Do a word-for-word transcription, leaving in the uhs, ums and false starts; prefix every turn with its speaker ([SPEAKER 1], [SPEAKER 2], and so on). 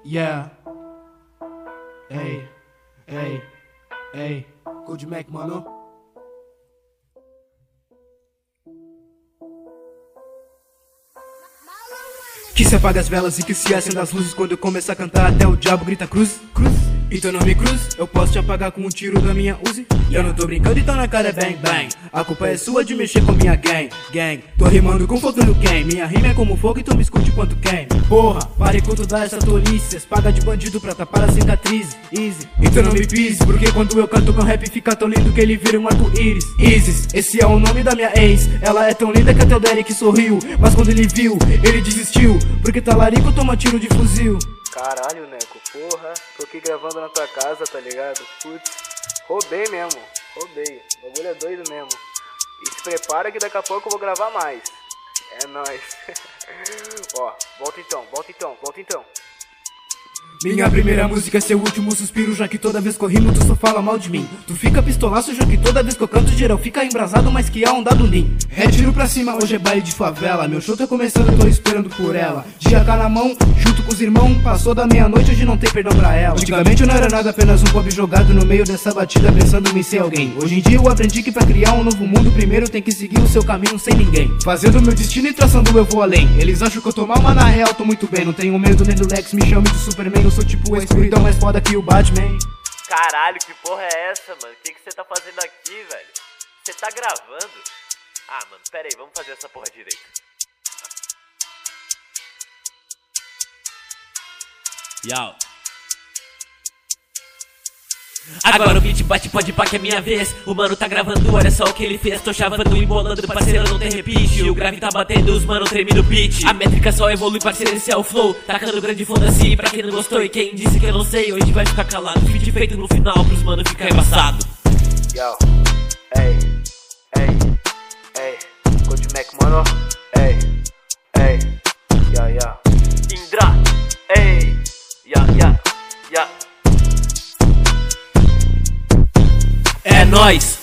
[SPEAKER 1] Yeah. Ei, ei, ei, Code Mac, mano. Que se apaga as velas e que se acenda as luzes quando eu começar a cantar até o diabo grita cruz, cruz. Então não me cruz, eu posso te apagar com um tiro da minha Uzi. Eu não tô brincando, então na cara é bang bang. A culpa é sua de mexer com minha gang, gang. Tô rimando com fogo no game. Minha rima é como fogo, então me escute quanto quem. Porra, pare com toda essa tolice. Cês paga de bandido pra tapar a cicatriz. Easy, então não me pise, porque quando eu canto meu rap fica tão lindo que ele vira um arco-íris. Isis, esse é o nome da minha ex. Ela é tão linda que até o Derek sorriu. Mas quando ele viu, ele desistiu, porque talarico toma tiro de fuzil.
[SPEAKER 2] Caralho, Neco, porra, tô aqui gravando na tua casa, tá ligado? Putz, roubei mesmo, roubei, o bagulho é doido mesmo. E se prepara que daqui a pouco eu vou gravar mais. É nóis. Ó, volta então, volta então, volta então.
[SPEAKER 1] Minha primeira música é seu último suspiro, já que toda vez que eu rimo tu só fala mal de mim. Tu fica pistolaço, já que toda vez que eu canto geral fica embrasado, mas que há um dado nim. É tiro pra cima, hoje é baile de favela. Meu show tá começando, eu tô esperando por ela. De A K na mão, junto com os irmãos. Passou da meia-noite, hoje não tem perdão pra ela. Antigamente eu não era nada, apenas um pobre jogado no meio dessa batida, pensando em ser alguém. Hoje em dia eu aprendi que pra criar um novo mundo primeiro tem que seguir o seu caminho sem ninguém. Fazendo meu destino e traçando eu vou além. Eles acham que eu tô mal, mas na real tô muito bem. Não tenho medo nem do Lex, me chame de Superman. Eu sou tipo a escuridão mais foda que o Batman.
[SPEAKER 3] Caralho, que porra é essa, mano? O que que você tá fazendo aqui, velho? Você tá gravando? Ah, mano, pera aí, vamos fazer essa porra direito. Yo. Agora o beat bate, pode pá que é minha vez. O mano tá gravando, olha só o que ele fez. Tô chavando, embolando, parceiro, não tem repeat. O grave tá batendo, os mano treme no beat. A métrica só evolui, parceiro, esse é o flow. Tacando grande foda-se, pra quem não gostou e quem disse que eu não sei, hoje vai ficar calado. Feat feito no final, pros mano ficar embaçado.
[SPEAKER 2] Yo, ei, ei, ei, Code Mac, mano, ei, ei, ya, ya.
[SPEAKER 3] Indra, ei, ya, ya, ya. É nóis!